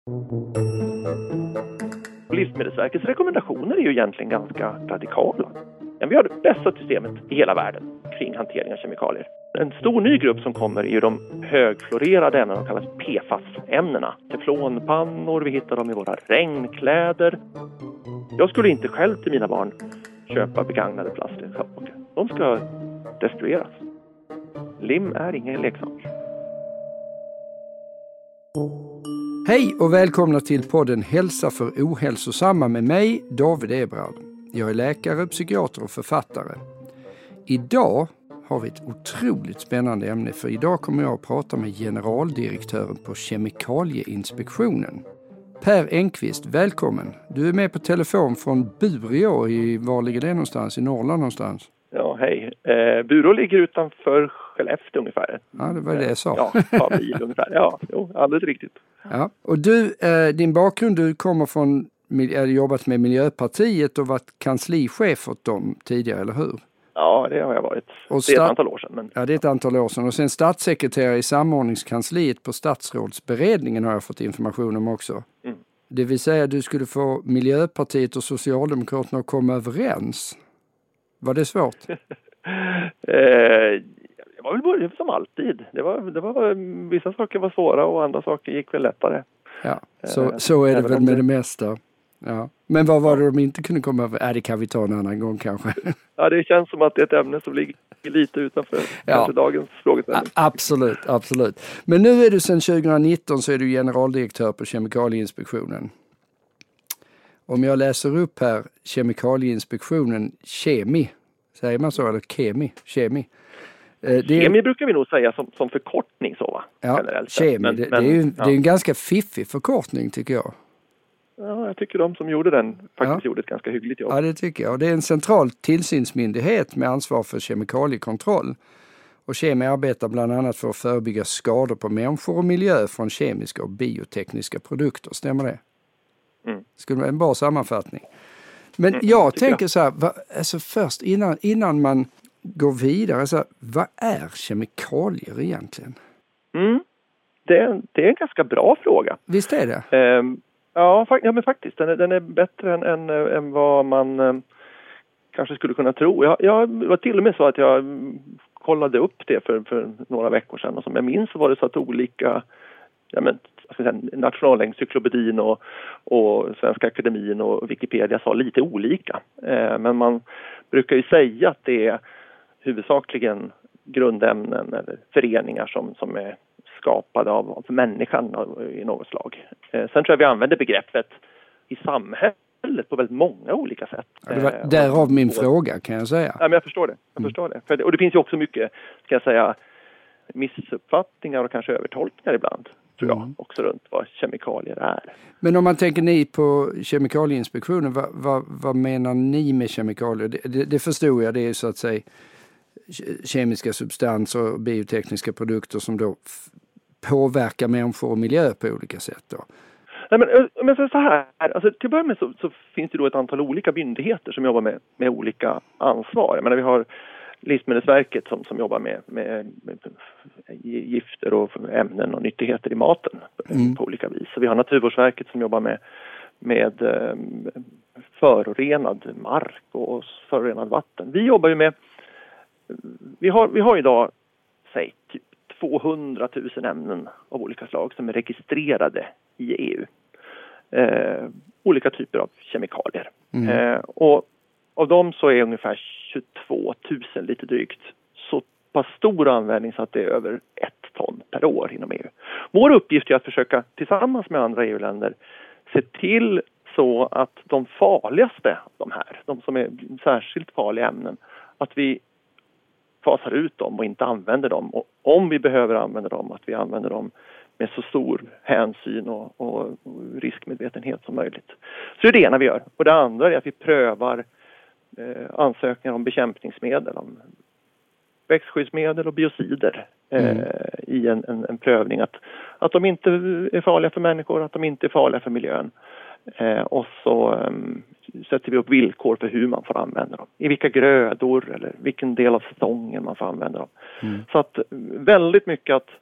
Livsmedelsverkets rekommendationer är ju egentligen ganska radikala. Men vi har det bästa systemet i hela världen kring hantering av kemikalier. En stor ny grupp som kommer är ju de högfluorerade ämnena, de kallas PFAS-ämnena. Teflonpannor, vi hittar dem i våra regnkläder. Jag skulle inte själv till mina barn köpa begagnade plastleksaker. De ska destrueras. Lim är ingen leksak. Hej och välkomna till podden Hälsa för ohälsosamma med mig, David Ebrard. Jag är läkare, psykiater och författare. Idag har vi ett otroligt spännande ämne, för idag kommer jag att prata med generaldirektören på Kemikalieinspektionen. Per Engqvist, välkommen. Du är med på telefon från Bureå var ligger det någonstans? I Norrland någonstans? Ja, hej. Bureå ligger utanför Skellefteå ungefär. Ja, det var det jag sa. Ja, bil ungefär. Ja, alldeles riktigt. Ja. Och du, din bakgrund, du kommer från, jobbat med Miljöpartiet och varit kanslichef åt dem tidigare, eller hur? Ja, det har jag varit. Det är ett antal år sedan. Men... Ja, det är ett antal år sedan. Och sen statssekreterare i samordningskansliet på statsrådsberedningen har jag fått information om också. Mm. Det vill säga du skulle få Miljöpartiet och Socialdemokraterna att komma överens. Var det svårt? Det var väl som alltid. Det var, vissa saker var svåra och andra saker gick väl lättare. Ja, så är det väl med det mesta. Ja. Men vad var det de inte kunde komma över? Det kan vi ta en annan gång kanske. Ja, det känns som att det är ett ämne som ligger lite utanför dagens frågeställning. Absolut. Men nu är du sedan 2019 så är du generaldirektör på Kemikalieinspektionen. Om jag läser upp här Kemikalieinspektionen Kemi, säger man så, eller Kemi? Kemi brukar vi nog säga som förkortning så, va? Ja, Kemi. Det är en ganska fiffig förkortning tycker jag. Ja, jag tycker de som gjorde den faktiskt gjorde ett ganska hyggligt jobb. Ja, det tycker jag. Och det är en central tillsynsmyndighet med ansvar för kemikaliekontroll. Och Kemi arbetar bland annat för att förebygga skador på människor och miljö från kemiska och biotekniska produkter. Stämmer det? Mm. Skulle vara en bra sammanfattning. Men jag tänker så här, alltså först innan man går vidare, så här, vad är kemikalier egentligen? Det är en ganska bra fråga. Visst är det? Ja, men faktiskt. Den är bättre än vad man kanske skulle kunna tro. Jag var till och med så att jag kollade upp det för några veckor sedan. Och som jag minns så var det så att olika Nationalencyklopedin och Svenska Akademin och Wikipedia sa lite olika. Men man brukar ju säga att det är huvudsakligen grundämnen eller föreningar som är skapade av människan i något slag. Sen tror jag vi använder begreppet i samhället på väldigt många olika sätt. Ja, det var därav min fråga, kan jag säga. Ja, men jag förstår det. Och det finns ju också mycket, ska jag säga, missuppfattningar och kanske övertolkningar ibland, tror jag, också runt vad kemikalier är. Men om man tänker ni på Kemikalieinspektionen, vad menar ni med kemikalier? Det förstår jag, det är så att säga kemiska substanser och biotekniska produkter som då påverkar människor och miljö på olika sätt då. Nej, men så här, alltså till att börja med så finns det då ett antal olika myndigheter som jobbar med olika ansvar. Jag menar, vi har Livsmedelsverket som jobbar med gifter och ämnen och nyttigheter i maten på olika vis. Så vi har Naturvårdsverket som jobbar med förorenad mark och förorenad vatten. Vi jobbar ju med, vi har idag, säg typ 200 000 ämnen av olika slag som är registrerade i EU. Olika typer av kemikalier. Och av dem så är ungefär 22 000 lite drygt så pass stor användning så att det är över 1 ton per år inom EU. Vår uppgift är att försöka tillsammans med andra EU-länder se till så att de farligaste de som är särskilt farliga ämnen, att vi fasar ut dem och inte använder dem. Och om vi behöver använda dem, att vi använder dem med så stor hänsyn och riskmedvetenhet som möjligt. Så det är det ena vi gör. Och det andra är att vi prövar ansökningar om bekämpningsmedel, om växtskyddsmedel och biocider i en prövning. Att de inte är farliga för människor, att de inte är farliga för miljön. Och så sätter vi upp villkor för hur man får använda dem. I vilka grödor eller vilken del av säsongen man får använda dem. Så att väldigt mycket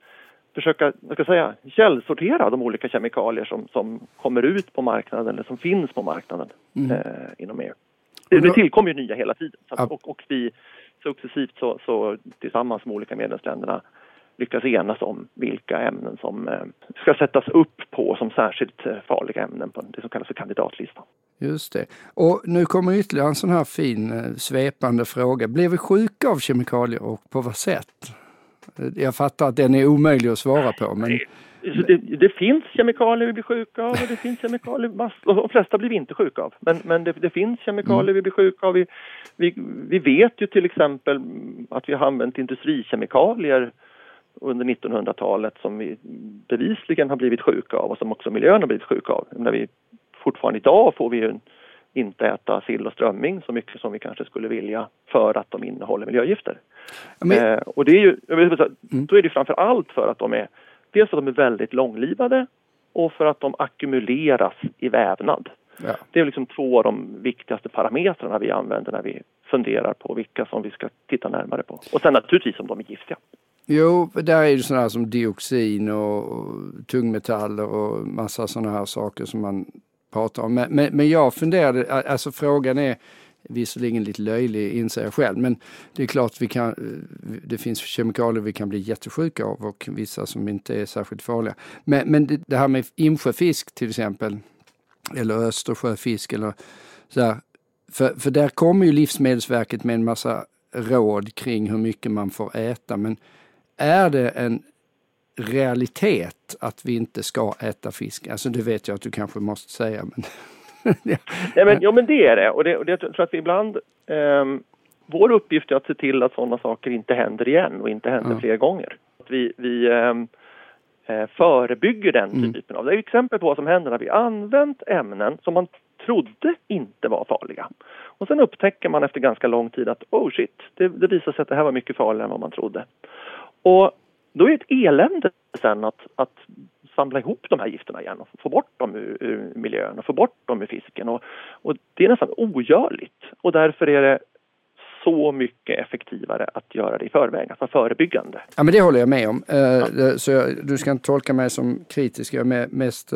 försöka källsortera de olika kemikalier som kommer ut på marknaden eller som finns på marknaden inom EU. Det tillkommer ju nya hela tiden. Och vi successivt så tillsammans med olika medlemsländerna lyckas enas om vilka ämnen som ska sättas upp på som särskilt farliga ämnen på det som kallas för kandidatlistan. Just det. Och nu kommer ytterligare en sån här fin svepande fråga. Blir vi sjuka av kemikalier och på vad sätt? Jag fattar att den är omöjlig att svara på. Men... Det finns kemikalier vi blir sjuka av och det finns kemikalier, de flesta blir vi inte sjuka av. Men det finns kemikalier vi blir sjuka av. Vi vet ju till exempel att vi har använt industrikemikalier under 1900-talet som vi bevisligen har blivit sjuka av och som också miljön har blivit sjuka av. När vi fortfarande idag får vi ju inte äta sill och strömming så mycket som vi kanske skulle vilja för att de innehåller miljögifter. Och det är ju, då är det framför allt för att de är dels för att de är väldigt långlivade och för att de ackumuleras i vävnad. Ja. Det är liksom två av de viktigaste parametrarna vi använder när vi funderar på vilka som vi ska titta närmare på. Och sen naturligtvis om de är giftiga. Jo, där är ju sådana här som dioxin och tungmetaller och massa sådana här saker som man pratar om. Men jag funderade, alltså frågan är visserligen lite löjlig, inser jag själv, men det är klart det finns kemikalier vi kan bli jättesjuka av och vissa som inte är särskilt farliga. Men det här med insjöfisk till exempel, eller östersjöfisk eller så här, för där kommer ju Livsmedelsverket med en massa råd kring hur mycket man får äta, men är det en realitet att vi inte ska äta fisk? Alltså det vet jag att du kanske måste säga, men... Ja, men det är det. Och det tror jag att vi ibland... vår uppgift är att se till att sådana saker inte händer igen och inte händer fler gånger. Att vi förebygger den typen av... Det är exempel på vad som händer när vi använt ämnen som man trodde inte var farliga. Och sen upptäcker man efter ganska lång tid att det visar sig att det här var mycket farligare än vad man trodde. Och då är det ett elände sen att samla ihop de här gifterna igen och få bort dem ur miljön och få bort dem ur fisken. Och det är nästan ogörligt. Och därför är det så mycket effektivare att göra det i förväg, alltså förebyggande. Ja, men det håller jag med om. Så du ska inte tolka mig som kritisk. Jag är mest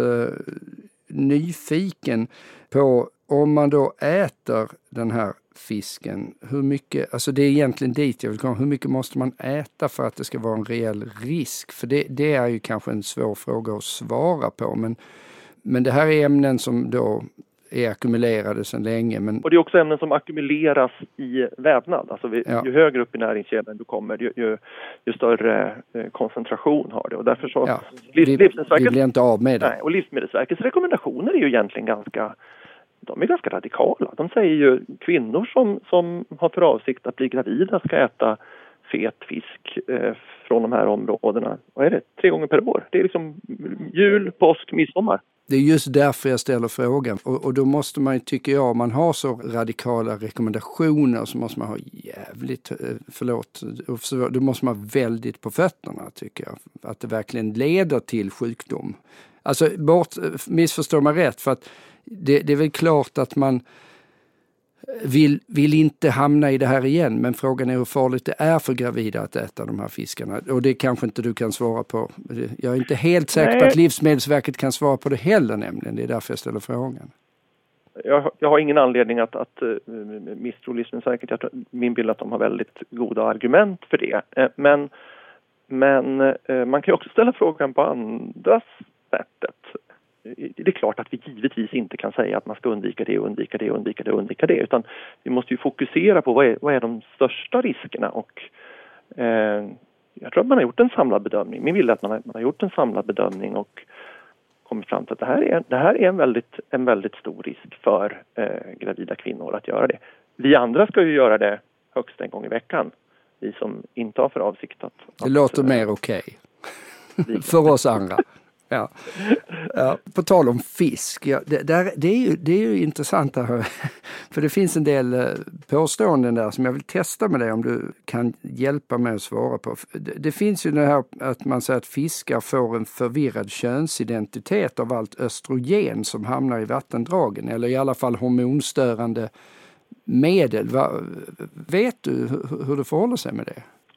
nyfiken på om man då äter den här fisken, hur mycket, alltså det är egentligen dit jag vill komma, hur mycket måste man äta för att det ska vara en reell risk? För det är ju kanske en svår fråga att svara på, men det här är ämnen som då är ackumulerade sedan länge. Och det är också ämnen som ackumuleras i vävnad. Alltså ju högre upp i näringskedjan du kommer, ju större koncentration har det. Och därför så... Ja, vi blir inte av med det. Nej, och Livsmedelsverkets rekommendationer är ju egentligen ganska radikala. De säger ju kvinnor som har för avsikt att bli gravida ska äta fet fisk från de här områdena. Vad är det? 3 gånger per år. Det är liksom jul, påsk, midsommar. Det är just därför jag ställer frågan. Och då måste man ju, tycker jag, om man har så radikala rekommendationer så måste man ha då måste man ha väldigt på fötterna, tycker jag. Att det verkligen leder till sjukdom. Alltså, missförstår man rätt, för att det är väl klart att man vill inte hamna i det här igen, men frågan är hur farligt det är för gravida att äta de här fiskarna. Och det kanske inte du kan svara på. Jag är inte helt säker på att Livsmedelsverket kan svara på det heller, nämligen. Det är därför jag ställer frågan. Jag har ingen anledning att misstro Livsmedelsverket. Min bild är att de har väldigt goda argument för det. Men man kan ju också ställa frågan på andra sättet. Det är klart att vi givetvis inte kan säga att man ska undvika det, utan vi måste ju fokusera på vad är de största riskerna, och jag tror att man har gjort en samlad bedömning. Min bild är att man har gjort en samlad bedömning och kommit fram till att det här är en väldigt stor risk för gravida kvinnor att göra det. Vi andra ska ju göra det högst en gång i veckan, vi som inte har för avsikt att det låter mer okej. För oss andra. Ja. På tal om fisk, det är ju intressant här, för det finns en del påståenden där som jag vill testa med dig om du kan hjälpa mig att svara på. Det finns ju det här att man säger att fiskar får en förvirrad könsidentitet av allt östrogen som hamnar i vattendragen, eller i alla fall hormonstörande medel. Vet du hur det förhåller sig med det?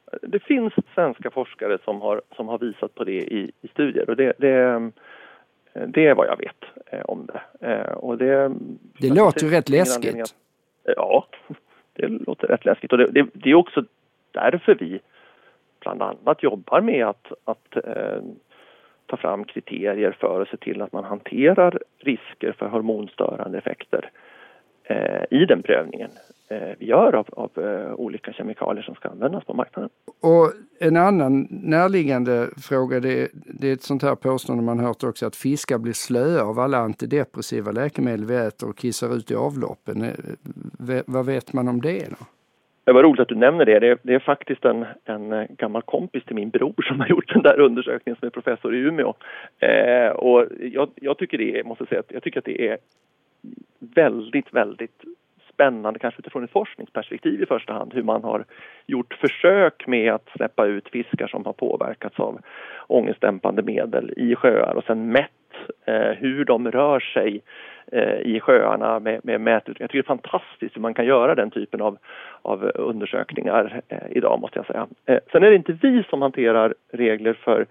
Det finns svenska forskare som har visat på det i studier, och det är vad jag vet om det. Och det låter ju rätt läskigt. Ja, det låter rätt läskigt. Och det är också därför vi bland annat jobbar med att ta fram kriterier för att se till att man hanterar risker för hormonstörande effekter i den prövningen vi gör av olika kemikalier som ska användas på marknaden. Och en annan närliggande fråga, det är ett sånt här påstående man hört också, att fiskar blir slöa av alla antidepressiva läkemedel vi äter och kissar ut i avloppen. Vad vet man om det då? Det var roligt att du nämner det. Det är faktiskt en gammal kompis till min bror som har gjort den där undersökningen, som är professor i Umeå. Och jag tycker att det är väldigt, väldigt spännande, kanske utifrån ett forskningsperspektiv i första hand, hur man har gjort försök med att släppa ut fiskar som har påverkats av ångestdämpande medel i sjöar och sen mätt hur de rör sig i sjöarna med mätut. Jag tycker det är fantastiskt hur man kan göra den typen av undersökningar idag, måste jag säga. Sen är det inte vi som hanterar regler för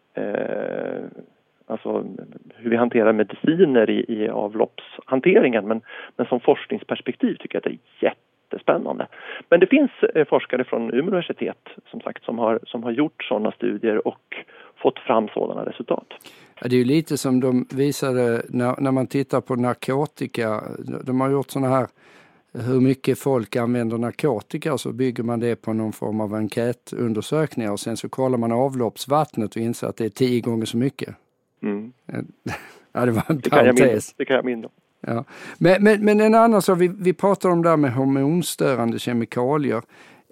alltså hur vi hanterar mediciner i avloppshanteringen, men som forskningsperspektiv tycker jag att det är jättespännande. Men det finns forskare från Umeå universitet som sagt som har gjort sådana studier och fått fram sådana resultat. Ja, det är ju lite som de visade när man tittar på narkotika. De har gjort sådana här, hur mycket folk använder narkotika, så bygger man det på någon form av enkätundersökningar och sen så kollar man avloppsvattnet och inser att det är 10 gånger så mycket. Mm. Ja, det var en parentes. Det kan jag minnas. Ja. Men en annan sak, vi pratar om det här med hormonstörande kemikalier.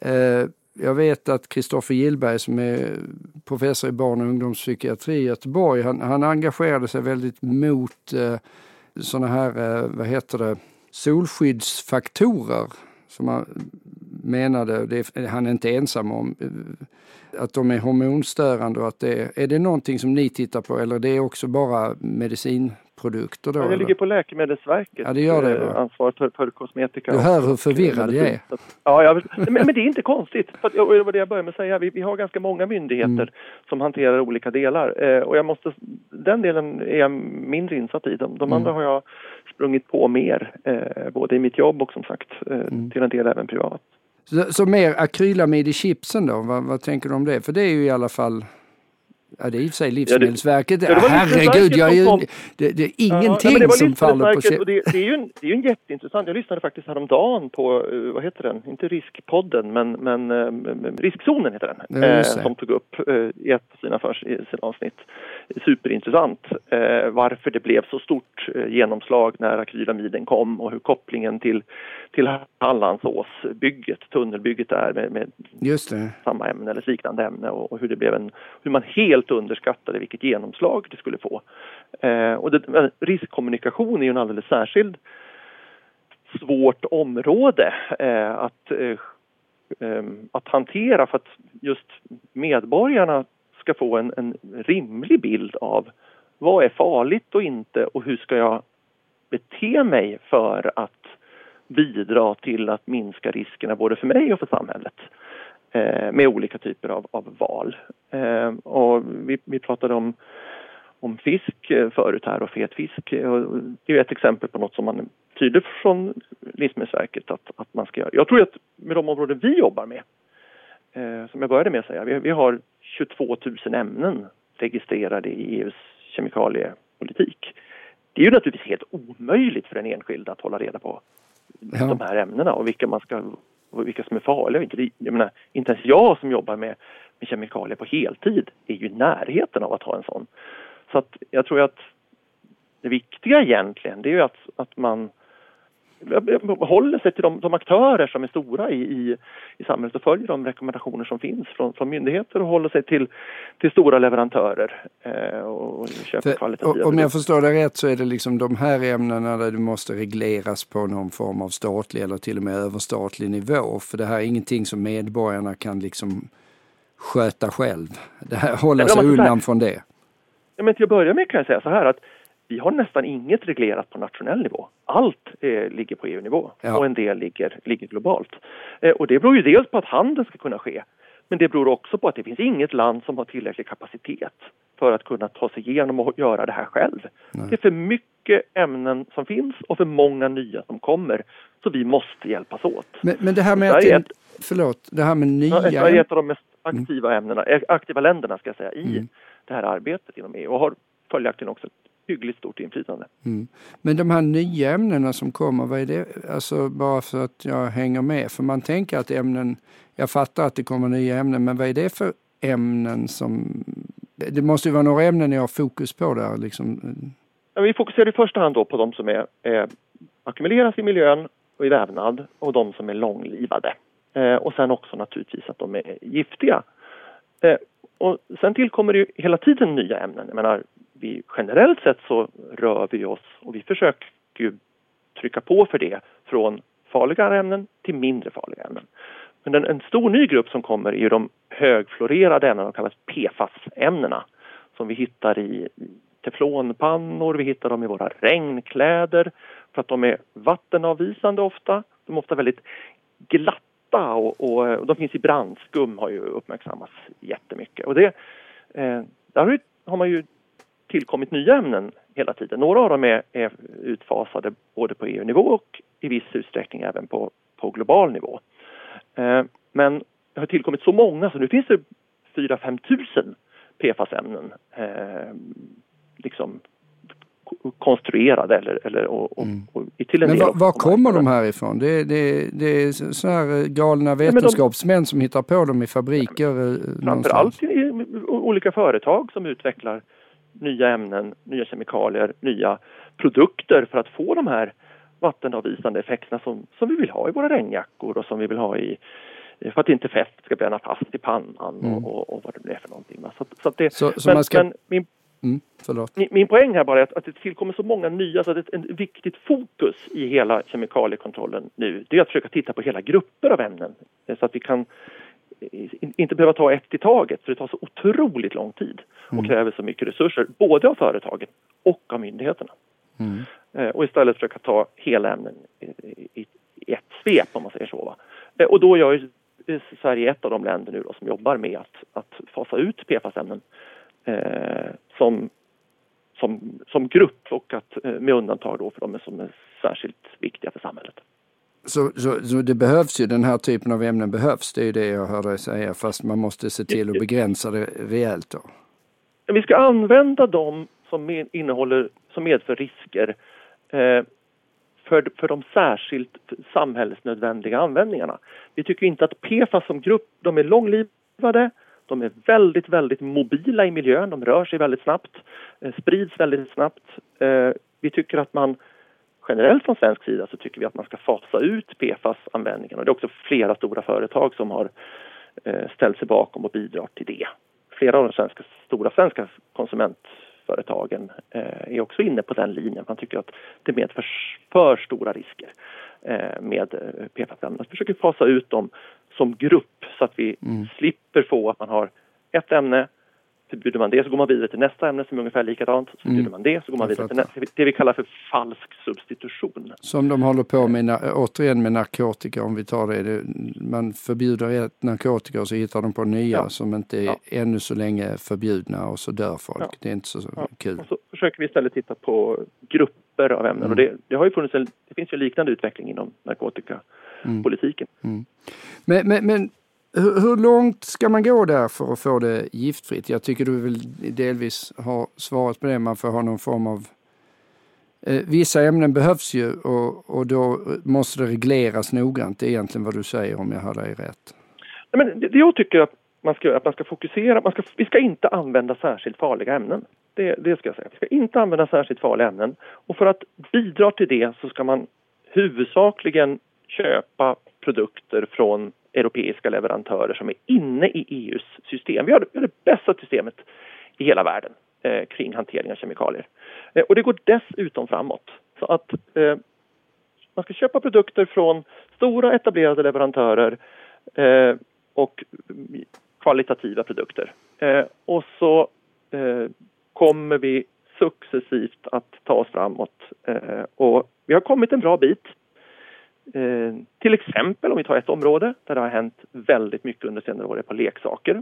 Jag vet att Kristoffer Gillberg, som är professor i barn- och ungdomspsykiatri i Göteborg, han engagerade sig väldigt mot sådana här, solskyddsfaktorer som han menade, han är inte ensam om, att de är hormonstörande, och att är det någonting som ni tittar på, eller det är också bara medicinprodukter då? Ja, det ligger på Läkemedelsverket. Ja, det gör det, ansvar för kosmetika. Du hör hur förvirrad jag är. Ja, men det är inte konstigt. För det var det jag började med att säga. Vi har ganska många myndigheter som hanterar olika delar. Och den delen är jag mindre insatt i. De andra har jag sprungit på mer. Både i mitt jobb och som sagt till en del även privat. Så mer akrylamid i chipsen då? Vad tänker du om det? För det är ju i alla fall... Ja, det är i och för sig Livsmedelsverket. Herregud, det är ingenting som faller på... Det är ju en jätteintressant... Jag lyssnade faktiskt häromdagen på, vad heter den? Inte Riskpodden, men Riskzonen heter den. Som tog upp i ett av sina avsnitt. Superintressant. Varför det blev så stort genomslag när akrylamiden kom och hur kopplingen till Hallandsåsbygget, tunnelbygget där med just det. Samma ämne eller liknande ämne, och hur det blev hur man helt underskattade vilket genomslag det skulle få. Och riskkommunikation är ju en alldeles särskild svårt område att hantera, för att just medborgarna ska få en rimlig bild av vad är farligt och inte, och hur ska jag bete mig för att bidra till att minska riskerna både för mig och för samhället med olika typer av val. Och vi pratade om fisk förut här, och fet fisk. Och det är ett exempel på något som man tydligt från Livsmedelsverket att man ska göra. Jag tror att med de områden vi jobbar med, som jag började med att säga, vi har 22 000 ämnen registrerade i EUs kemikaliepolitik. Det är ju naturligtvis helt omöjligt för en enskild att hålla reda på de här ämnena och vilka som är farliga. Jag menar, inte ens jag som jobbar med kemikalier på heltid är ju i närheten av att ha en sån. Så att jag tror att det viktiga egentligen, det är ju att man håller sig till de aktörer som är stora i samhället och följer de rekommendationer som finns från myndigheter, och håller sig till stora leverantörer och köper kvalitativa. Om jag förstår det rätt, så är det liksom de här ämnena där du måste regleras på någon form av statlig eller till och med överstatlig nivå, för det här är ingenting som medborgarna kan liksom sköta själv. Det här håller sig undan från det. Ja, men till att börja med kan jag säga så här, att vi har nästan inget reglerat på nationell nivå. Allt ligger på EU-nivå och en del ligger globalt. Och det beror ju dels på att handeln ska kunna ske. Men det beror också på att det finns inget land som har tillräcklig kapacitet för att kunna ta sig igenom och göra det här själv. Nej. Det är för mycket ämnen som finns och för många nya som kommer. Så vi måste hjälpas åt. Men det här med det här med nya... Sverige är ett av de mest aktiva länderna ska jag säga, i det här arbetet inom EU och har följaktligen också ett hyggligt stort inflytande. Men de här nya ämnena som kommer, vad är det? Alltså bara för att jag hänger med. För man tänker att jag fattar att det kommer nya ämnen, men vad är det för ämnen som... Det måste ju vara några ämnen jag har fokus på där liksom. Ja, vi fokuserar i första hand då på de som ackumuleras i miljön och i vävnad och de som är långlivade. Och sen också naturligtvis att de är giftiga. Och sen tillkommer det ju hela tiden nya ämnen. Jag menar, generellt sett så rör vi oss och vi försöker ju trycka på för det från farligare ämnen till mindre farliga ämnen. Men en stor ny grupp som kommer är ju de högfluorerade ämnena, de kallas PFAS-ämnena, som vi hittar i teflonpannor, vi hittar dem i våra regnkläder för att de är vattenavvisande ofta. De är ofta väldigt glatta och de finns i brandskum, har ju uppmärksammats jättemycket. Och där har man ju tillkommit nya ämnen hela tiden. Några av dem är utfasade både på EU-nivå och i viss utsträckning även på global nivå. Men det har tillkommit så många så nu finns det 4-5 tusen PFAS-ämnen liksom konstruerade och till en del. Men var kommer de här ifrån? Det är så här galna vetenskapsmän som hittar på dem i fabriker. Framförallt i olika företag som utvecklar nya ämnen, nya kemikalier, nya produkter för att få de här vattenavvisande effekterna som vi vill ha i våra regnjackor och som vi vill ha för att inte fett ska bränna fast i pannan och vad det blir för någonting. Min poäng här bara är att det tillkommer så många nya så att ett viktigt fokus i hela kemikaliekontrollen nu det är att försöka titta på hela grupper av ämnen så att vi kan inte behöva ta ett i taget för det tar så otroligt lång tid och kräver så mycket resurser både av företagen och av myndigheterna. Och istället försöka ta hela ämnen i ett svep om man säger så. Och då gör ju Sverige ett av de länder nu då, som jobbar med att fasa ut PFAS-ämnen som grupp och att med undantag då för de som är särskilt viktiga för samhället. Så det behövs ju, den här typen av ämnen behövs, det är ju det jag hörde dig säga, fast man måste se till att begränsa det rejält då. Vi ska använda dem som medför risker för de särskilt samhällsnödvändiga användningarna. Vi tycker inte att PFAS som grupp, de är långlivade, de är väldigt, väldigt mobila i miljön, de rör sig väldigt snabbt, sprids väldigt snabbt. Vi tycker att man generellt från svensk sida så tycker vi att man ska fasa ut PFAS-användningen och det är också flera stora företag som har ställt sig bakom och bidrar till det. Flera av de stora svenska konsumentföretagen är också inne på den linjen. Man tycker att det medför för stora risker med PFAS-ämnen. Vi försöker fasa ut dem som grupp så att vi slipper få att man har ett ämne, förbjuder man det så går man vidare till nästa ämne som är ungefär likadant. Så förbjuder man det så går man vidare till det vi kallar för falsk substitution. Som de håller på med återigen med narkotika, om vi tar det. Man förbjuder ett narkotika och så hittar de på nya som inte är ännu så länge förbjudna och så dör folk. Ja. Det är inte så kul. Och så försöker vi istället titta på grupper av ämnen och det har ju funnits det finns ju liknande utveckling inom narkotikapolitiken. Men hur långt ska man gå där för att få det giftfritt? Jag tycker du vill delvis ha svaret på det. Man får ha någon form av... vissa ämnen behövs ju och då måste det regleras noggrant. Det är egentligen vad du säger om jag hör dig rätt. Men det jag tycker att man ska fokusera... Vi ska inte använda särskilt farliga ämnen. Det ska jag säga. Vi ska inte använda särskilt farliga ämnen. Och för att bidra till det så ska man huvudsakligen köpa produkter från europeiska leverantörer som är inne i EUs system. Vi har det bästa systemet i hela världen kring hantering av kemikalier. Och det går dessutom framåt. Så att man ska köpa produkter från stora etablerade leverantörer och kvalitativa produkter. Och så kommer vi successivt att ta oss framåt. Och vi har kommit en bra bit. Till exempel om vi tar ett område där det har hänt väldigt mycket under senare år på leksaker.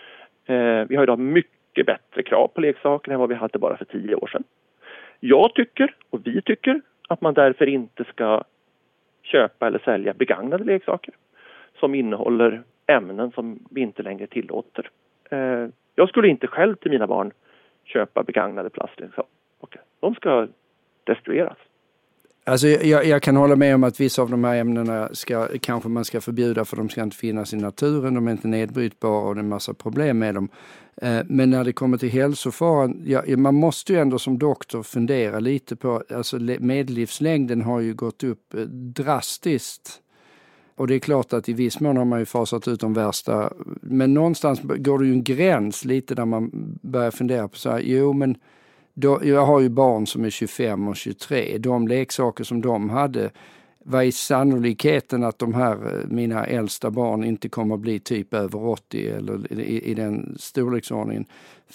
Vi har idag mycket bättre krav på leksaker än vad vi hade bara för 10 år sedan. Jag tycker och vi tycker att man därför inte ska köpa eller sälja begagnade leksaker som innehåller ämnen som vi inte längre tillåter. Jag skulle inte själv till mina barn köpa begagnade plastleksaker. De ska destrueras. Alltså jag kan hålla med om att vissa av de här ämnena kanske man ska förbjuda för de ska inte finnas i naturen, de är inte nedbrytbara och det är en massa problem med dem. Men när det kommer till hälsofaran, man måste ju ändå som doktor fundera lite på, alltså medellivslängden har ju gått upp drastiskt. Och det är klart att i viss mån har man ju fasat ut de värsta, men någonstans går det ju en gräns lite där man börjar fundera på så här, jag har ju barn som är 25 och 23. De leksaker som de hade, vad är sannolikheten att de här, mina äldsta barn, inte kommer att bli typ över 80 eller i den storleksordningen?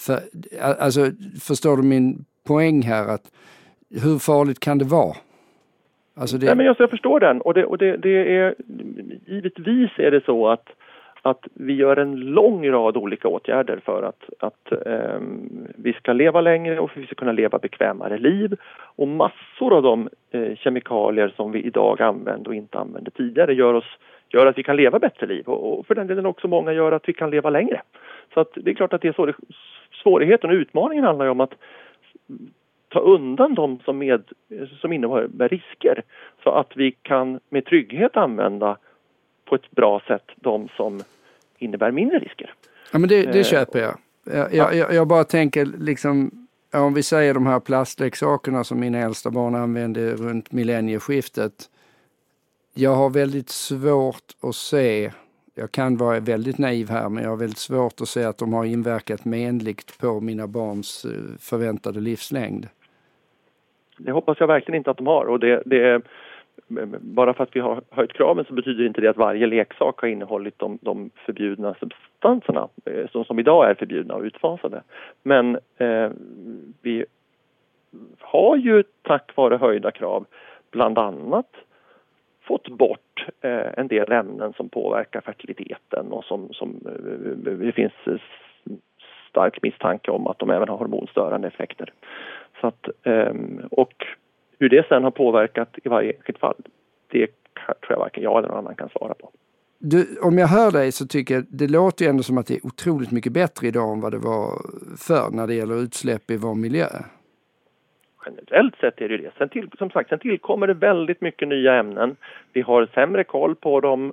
Alltså, förstår du min poäng här? Att hur farligt kan det vara? Alltså Nej, men jag förstår den. Och det är, givetvis är det så att vi gör en lång rad olika åtgärder för att vi ska leva längre och för att vi ska kunna leva bekvämare liv. Och massor av de kemikalier som vi idag använder och inte använde tidigare gör att vi kan leva bättre liv. Och för den delen också många gör att vi kan leva längre. Så att det är klart att det är så. Svårigheten och utmaningen handlar ju om att ta undan de som innehåller risker. Så att vi kan med trygghet använda på ett bra sätt de som innebär mindre risker. Ja, men det köper jag. Jag bara tänker liksom, om vi säger de här plastleksakerna som mina äldsta barn använde runt millennieskiftet. Jag har väldigt svårt att se, jag kan vara väldigt naiv här, men jag har väldigt svårt att se att de har inverkat menligt på mina barns förväntade livslängd. Det hoppas jag verkligen inte att de har, och det bara för att vi har höjt kraven så betyder inte det att varje leksak har innehållit de förbjudna substanserna som idag är förbjudna och utfasade. Men vi har ju tack vare höjda krav bland annat fått bort en del ämnen som påverkar fertiliteten och som det finns stark misstanke om att de även har hormonstörande effekter. Så att, och hur det sen har påverkat i varje enskilt fall, det tror jag varken jag eller någon annan kan svara på. Om jag hör dig så tycker jag det låter ju ändå som att det är otroligt mycket bättre idag än vad det var förr när det gäller utsläpp i vår miljö. Generellt sett är det det. Sen tillkommer det väldigt mycket nya ämnen. Vi har sämre koll på dem.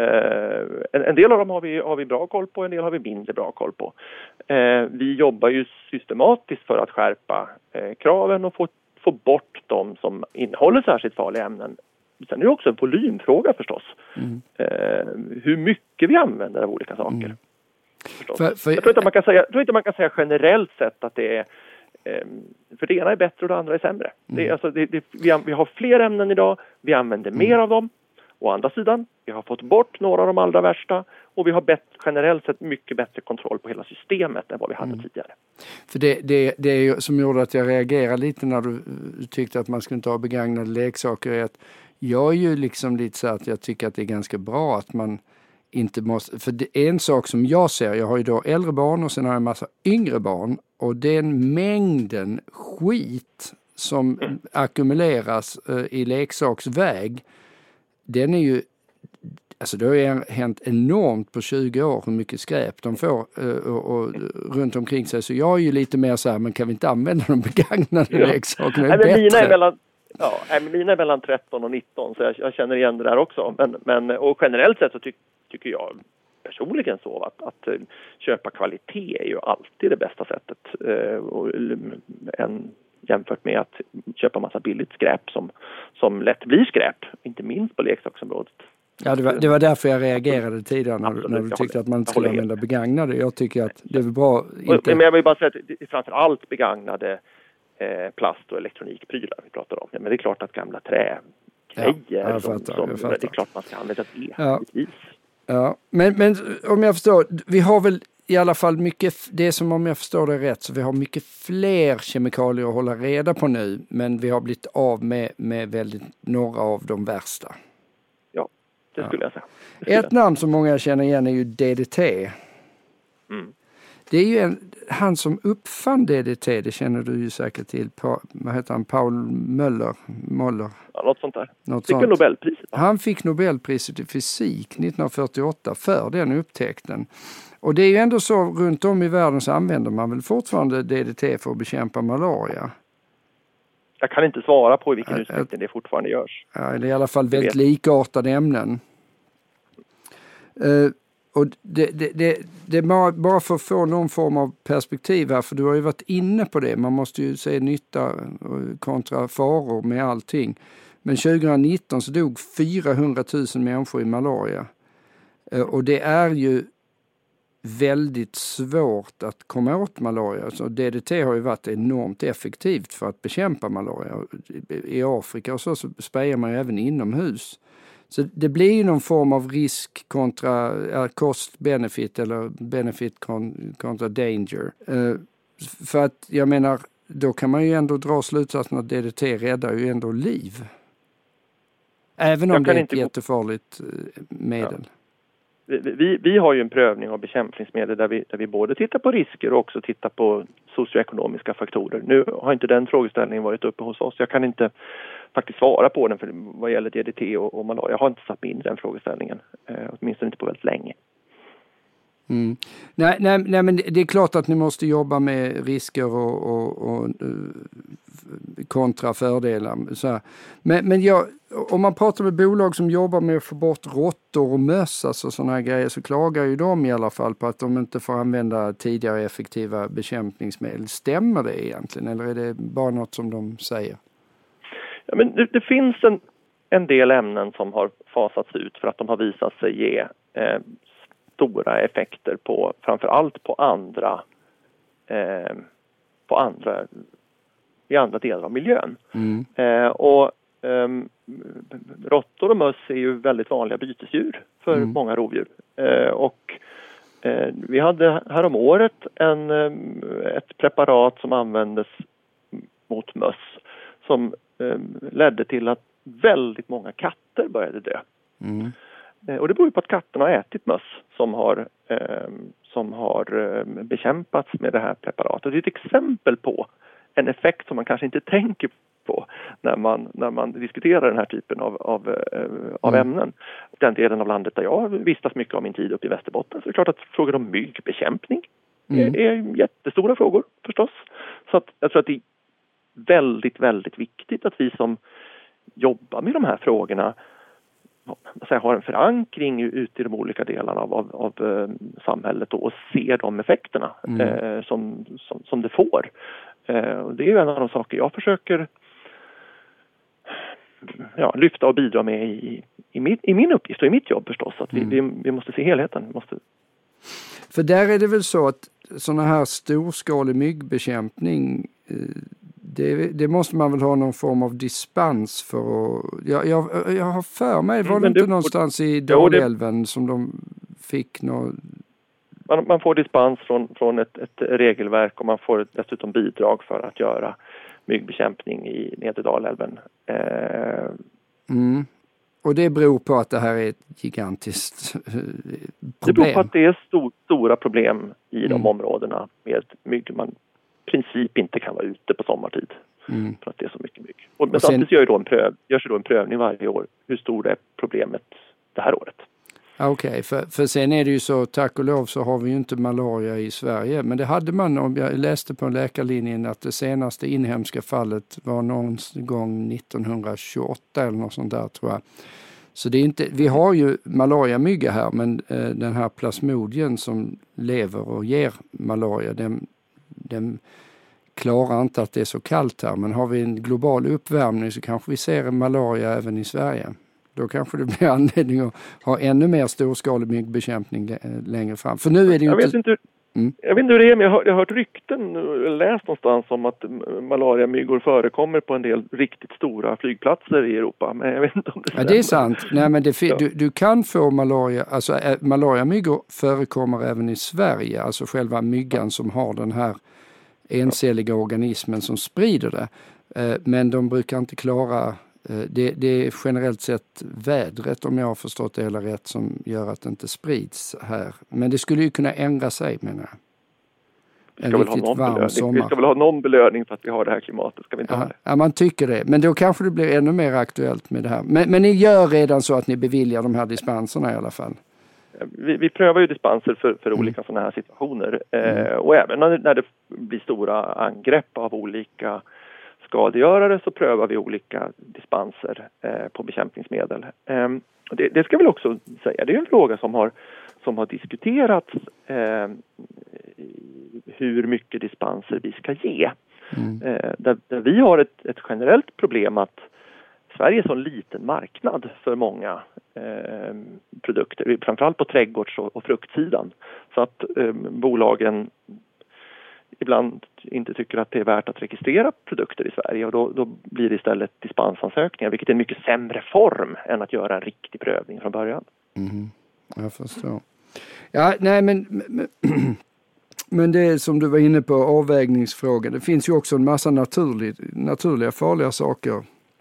En del av dem har vi bra koll på, en del har vi mindre bra koll på. Vi jobbar ju systematiskt för att skärpa kraven och få bort de som innehåller särskilt farliga ämnen. Sen är det också en volymfråga förstås. Hur mycket vi använder av olika saker. Jag tror inte man kan säga generellt sett att det är för det ena är bättre och det andra är sämre. Vi har fler ämnen idag, vi använder mer av dem. Å andra sidan, vi har fått bort några av de allra värsta och vi har generellt sett mycket bättre kontroll på hela systemet än vad vi hade tidigare. För det är ju som gjorde att jag reagerade lite när du tyckte att man skulle inte ha begagnade leksaker, är att jag är ju liksom lite så att jag tycker att det är ganska bra att man inte måste, för det är en sak som jag ser, jag har ju då äldre barn och sen har jag en massa yngre barn, och den mängden skit som ackumuleras i leksaksväg, den är ju, alltså det har ju hänt enormt på 20 år hur mycket skräp de får och runt omkring sig. Så jag är ju lite mer så här, men kan vi inte använda de begagnade leksakerna? Mina är mellan 13 och 19, så jag känner igen det där också. Men och generellt sett så tycker jag personligen så att köpa kvalitet är ju alltid det bästa sättet. Jämfört med att köpa massa billigt skräp som lätt blir skräp, inte minst på leksaksområdet. Ja, det var därför jag reagerade tidigare när du tyckte att man inte skulle använda begagnade. Jag tycker att det är bra. Men jag vill bara säga att det är framförallt begagnade plast- och elektronikprylar vi pratar om. Men det är klart att gamla trägrejer, det är klart man ska använda det. Ja. Men om jag förstår, vi har väl i alla fall mycket, det är som om jag förstår det rätt, så vi har mycket fler kemikalier att hålla reda på nu, men vi har blivit av med väldigt några av de värsta. Det skulle jag säga. Ett namn som många känner igen är ju DDT. Mm. Det är ju han som uppfann DDT, det känner du ju säkert till. Vad heter han? Paul Möller? Ja, något sånt där. Fick Nobelpriset. Han fick Nobelpriset i fysik 1948 för den upptäckten. Och det är ju ändå så, runt om i världen så använder man väl fortfarande DDT för att bekämpa malaria. Jag kan inte svara på i vilken utsträckning det fortfarande görs. Ja, det är i alla fall väldigt likartade ämnen. Och det bara för att få någon form av perspektiv här, för du har ju varit inne på det. Man måste ju se nytta kontra faror med allting. Men 2019 så dog 400 000 människor i malaria. Och det är ju väldigt svårt att komma åt malaria. Så DDT har ju varit enormt effektivt för att bekämpa malaria. I Afrika och så sprayar man ju även inomhus. Så det blir ju någon form av risk kontra cost-benefit eller benefit kontra danger. För att jag menar, då kan man ju ändå dra slutsatsen att DDT räddar ju ändå liv. Även om det är ett jättefarligt medel. Ja. Vi har ju en prövning av bekämpningsmedel där vi både tittar på risker och också tittar på socioekonomiska faktorer. Nu har inte den frågeställningen varit uppe hos oss. Jag kan inte faktiskt svara på den för vad gäller DDT och malaria. Jag har inte satt mig in i den frågeställningen. Åtminstone inte på väldigt länge. Mm. Nej, men det är klart att ni måste jobba med risker och kontra fördelar. Så här. Men om man pratar med bolag som jobbar med att få bort råttor och möss och sådana här grejer, så klagar ju de i alla fall på att de inte får använda tidigare effektiva bekämpningsmedel. Stämmer det egentligen, eller är det bara något som de säger? Ja, men det finns en del ämnen som har fasats ut för att de har visat sig ge stora effekter på framförallt på andra i andra delar av miljön. Mm. Råttor och möss är ju väldigt vanliga bytesdjur för många rovdjur. Vi hade härom året ett preparat som användes mot möss som ledde till att väldigt många katter började dö. Mm. Och det beror på att katterna har ätit möss som har bekämpats med det här preparatet. Det är ett exempel på en effekt som man kanske inte tänker på när man diskuterar den här typen av ämnen. Den delen av landet där jag vistas mycket av min tid uppe i Västerbotten, så är det klart att frågor om myggbekämpning är jättestora frågor förstås. Så att jag tror att det är väldigt, väldigt viktigt att vi som jobbar med de här frågorna har en förankring ute i de olika delarna av samhället och ser de effekterna som det får. Och det är ju en av de saker jag försöker lyfta och bidra med i min uppgift och i mitt jobb förstås. Att vi måste se helheten. För där är det väl så att sådana här storskalig myggbekämpning, det måste man väl ha någon form av dispens för att... Jag har för mig, var det inte någonstans i Dalälven som de fick något... Man får dispens från ett regelverk och man får dessutom bidrag för att göra myggbekämpning i nedre Dalälven. Och det beror på att det här är ett gigantiskt problem? Det beror på att det är stora problem i de områdena med mygg. Man i princip inte kan vara ute på sommartid för att det är så mycket mygg. Men samtidigt görs då en prövning varje år. Hur stort är problemet det här året? Okej, för sen är det ju så, tack och lov så har vi ju inte malaria i Sverige. Men det hade man, om jag läste på läkarlinjen, att det senaste inhemska fallet var någon gång 1928 eller något sånt där tror jag. Så det är inte, vi har ju malariamygga här, men den här plasmodien som lever och ger malaria, den klarar inte att det är så kallt här. Men har vi en global uppvärmning så kanske vi ser malaria även i Sverige. Då kanske det blir anledning att ha ännu mer storskalig myggbekämpning längre fram. För nu är det ju jag vet inte hur det är, men jag har hört rykten, läst någonstans om att malariamyggor förekommer på en del riktigt stora flygplatser i Europa. Men jag vet inte om det stämmer. Ja, det är sant. Nej, men du kan få malaria, alltså malariamyggor förekommer även i Sverige. Alltså själva myggan som har den här encelliga organismen som sprider det. Men de brukar inte klara Det är generellt sett vädret, om jag har förstått det hela rätt, som gör att det inte sprids här. Men det skulle ju kunna ändra sig, menar jag. En riktigt varm sommar. Vi ska väl ha någon belöning för att vi har det här klimatet, ska vi inte ha det? Ja, man tycker det. Men då kanske det blir ännu mer aktuellt med det här. Men ni gör redan så att ni beviljar de här dispenserna i alla fall? Vi prövar ju dispenser för olika sådana här situationer. Och även när det blir stora angrepp av olika skadegörare så prövar vi olika dispenser på bekämpningsmedel. Det ska väl också säga, det är en fråga som har diskuterats hur mycket dispenser vi ska ge. Där vi har ett generellt problem att Sverige är så en liten marknad för många produkter, framförallt på trädgårds- och fruktsidan. Så att bolagen ibland inte tycker att det är värt att registrera produkter i Sverige, och då blir det istället dispensansökningar, vilket är en mycket sämre form än att göra en riktig prövning från början. Jag förstår. Ja, nej men det är som du var inne på, avvägningsfrågan. Det finns ju också en massa naturliga farliga saker.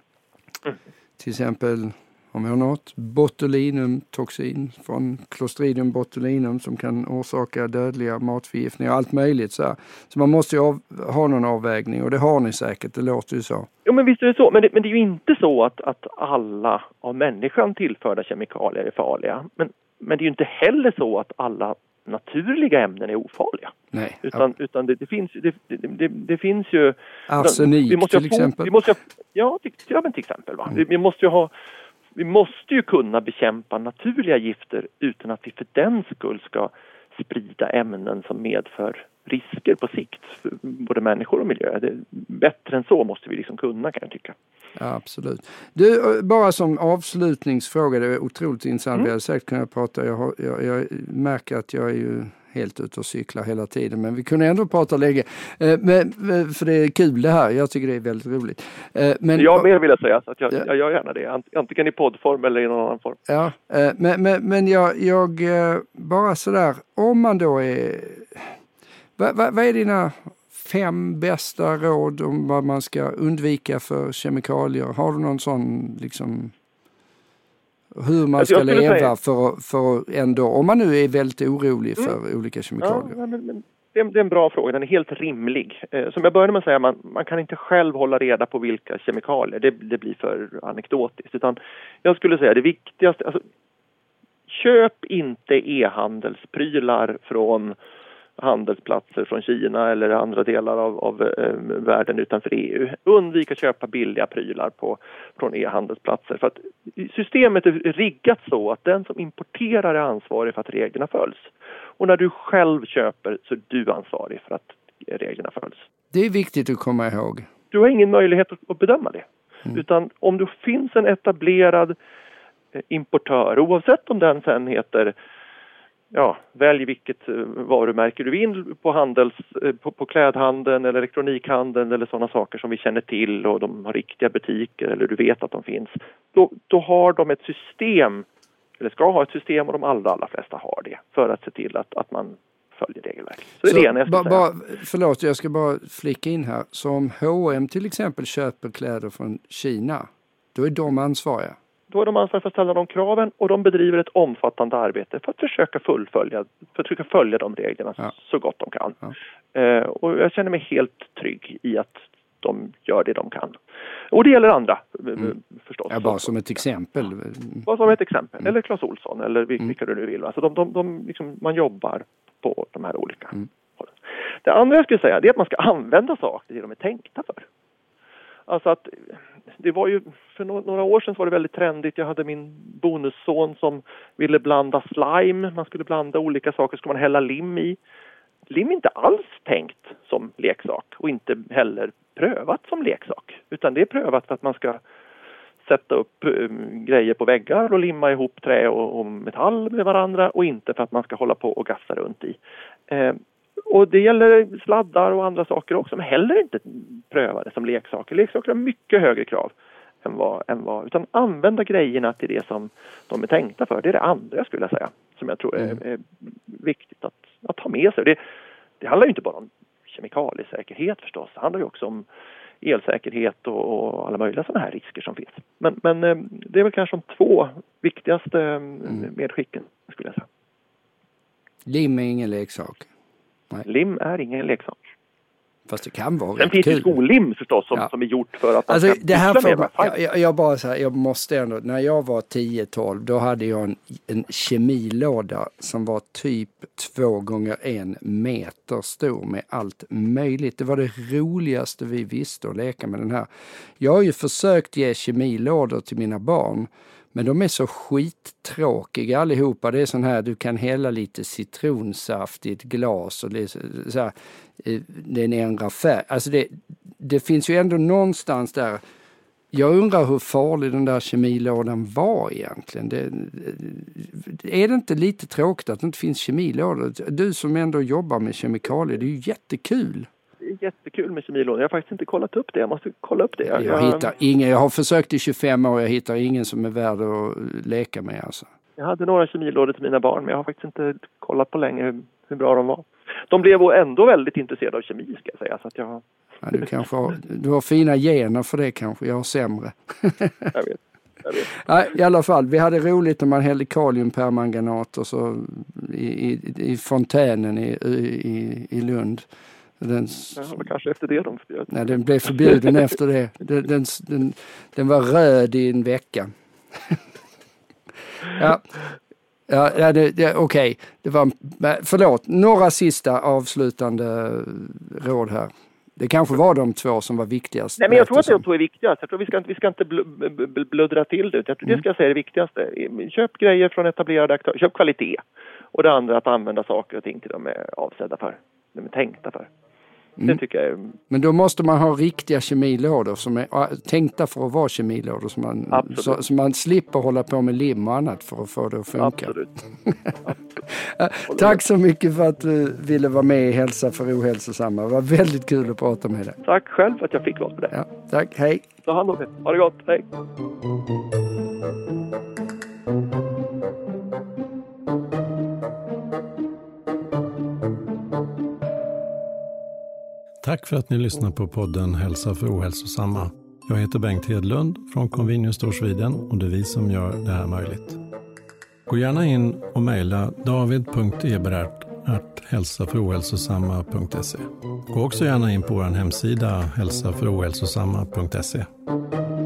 Till exempel, om vi har något, botulinumtoxin från Clostridium botulinum som kan orsaka dödliga matförgiftningar och allt möjligt. Så man måste ju ha någon avvägning, och det har ni säkert, det låter ju så. Jo, men visst är det så. Men det är ju inte så att alla av människan tillförda kemikalier är farliga. Men det är ju inte heller så att alla naturliga ämnen är ofarliga. Nej. Utan det finns ju... Arsenik till exempel. Till exempel. Va? Vi måste ju kunna bekämpa naturliga gifter utan att vi för den skull ska sprida ämnen som medför risker på sikt för både människor och miljö. Bättre än så måste vi liksom kunna, kan jag tycka. Ja, absolut. Du, bara som avslutningsfråga, det är otroligt intressant. Vi hade säkert kunnat prata. Jag märker att jag är ju helt ute och cyklar hela tiden, men vi kunde ändå prata länge. För det är kul det här. Jag tycker det är väldigt roligt. Men jag mer vill jag säga, så att jag gör gärna det. Antingen i poddform eller i någon annan form. Ja, men jag bara sådär, om man då är... Vad är dina 5 bästa råd om vad man ska undvika för kemikalier? Har du någon sån liksom... Hur man ska leva för ändå, om man nu är väldigt orolig för olika kemikalier? Ja, men det är en bra fråga, den är helt rimlig. Som jag började med att säga, man kan inte själv hålla reda på vilka kemikalier, det blir för anekdotiskt. Utan jag skulle säga det viktigaste, alltså, köp inte e-handelsprylar från handelsplatser från Kina eller andra delar av världen utanför EU. Undvik att köpa billiga prylar från e-handelsplatser, för att systemet är riggat så att den som importerar är ansvarig för att reglerna följs. Och när du själv köper så är du ansvarig för att reglerna följs. Det är viktigt att komma ihåg. Du har ingen möjlighet att bedöma det. Utan om det finns en etablerad importör, oavsett om den sen heter... Ja, välj vilket varumärke du vill på klädhandeln eller elektronikhandeln eller sådana saker som vi känner till, och de har riktiga butiker eller du vet att de finns. Då har de ett system, eller ska ha ett system, och de allra flesta har det, för att se till att man följer regelverket. Så det är det ena jag ska säga. Förlåt, jag ska bara flika in här. Så om H&M till exempel köper kläder från Kina, då är de ansvariga? Då är de ansvariga för att ställa de kraven, och de bedriver ett omfattande arbete för att försöka följa de reglerna så gott de kan. Ja. Och jag känner mig helt trygg i att de gör det de kan. Och det gäller andra förstås. Ja, bara som ett exempel. Bara som ett exempel. Eller Clas Ohlson, eller vilka du nu vill. Alltså de liksom, man jobbar på de här olika hållen. Det andra jag skulle säga är att man ska använda saker de är tänkta för. Alltså att det var ju för några år sedan så var det väldigt trendigt. Jag hade min bonusson som ville blanda slime. Man skulle blanda olika saker, skulle man hälla lim i. Lim är inte alls tänkt som leksak och inte heller prövat som leksak. Utan det är prövat för att man ska sätta upp grejer på väggar och limma ihop trä och metall med varandra, och inte för att man ska hålla på och gassa runt i. Och det gäller sladdar och andra saker också, men heller inte prövade som leksaker. Leksaker har mycket högre krav än vad utan använda grejerna till det som de är tänkta för. Det är det andra jag skulle säga, som jag tror är viktigt att ha med sig. Det handlar ju inte bara om kemikaliesäkerhet förstås. Det handlar ju också om elsäkerhet och alla möjliga sådana här risker som finns. Men det är väl kanske de 2 viktigaste medskicken, skulle jag säga. Lim är ingen leksak. Nej. Lim är ingen leksak. Fast det kan vara rätt kul. Sen finns det skollim förstås som är gjort för att man alltså, ska det här jag bara så här, jag måste ändå, när jag var 10-12 då hade jag en kemilåda som var typ 2x1 meter stor med allt möjligt. Det var det roligaste vi visste att leka med den här. Jag har ju försökt ge kemilådor till mina barn, men de är så skittråkiga allihopa. Det är sån här, du kan hälla lite citronsaft i ett glas och det är så här, den ändrar färg. Alltså det finns ju ändå någonstans där. Jag undrar hur farlig den där kemilådan var egentligen. Är det inte lite tråkigt att det inte finns kemilådor? Du som ändå jobbar med kemikalier, det är ju jättekul. Det är jättekul med kemilådor. Jag har faktiskt inte kollat upp det. Jag måste kolla upp det. Jag hittar ingen. Jag har försökt i 25 år. Jag hittar ingen som är värd att leka med. Alltså. Jag hade några kemilådor till mina barn, men jag har faktiskt inte kollat på länge hur bra de var. De blev ändå väldigt intresserade av kemi, ska jag säga. Så att jag... Ja, du har fina gener för det kanske. Jag har sämre. Jag vet. Nej, i alla fall, vi hade roligt när man hällde kaliumpermanganat och så i fontänen i Lund. Kanske efter det de förbjöd. Nej, den blev förbjuden efter det. Den var röd i en vecka. Okej. Det var, förlåt, några sista avslutande råd här. Det kanske var de 2 som var viktigast. Nej, men jag tror att de 2 är viktigast. Jag tror vi ska inte bluddra till det. Jag tror det ska jag säga det viktigaste. Köp grejer från etablerade aktörer. Köp kvalitet. Och det andra att använda saker och ting till de är avsedda för. De är tänkta för. Det tycker jag är... Men då måste man ha riktiga kemilådor som är tänkta för att vara kemilådor. Så man slipper hålla på med lim och annat för att få det att funka. Absolut. Tack så mycket för att du ville vara med i Hälsa för ohälsosamma. Det var väldigt kul att prata med dig. Tack själv för att jag fick vara med det. Ja, tack, hej. Ta hand om det. Ha det gott, hej. Tack för att ni lyssnar på podden Hälsa för ohälsosamma. Jag heter Bengt Hedlund från Convenience Store Sweden och det är vi som gör det här möjligt. Gå gärna in och mejla david.eberhardt@hälsaförohälsosamma.se. Gå också gärna in på vår hemsida hälsaförohälsosamma.se.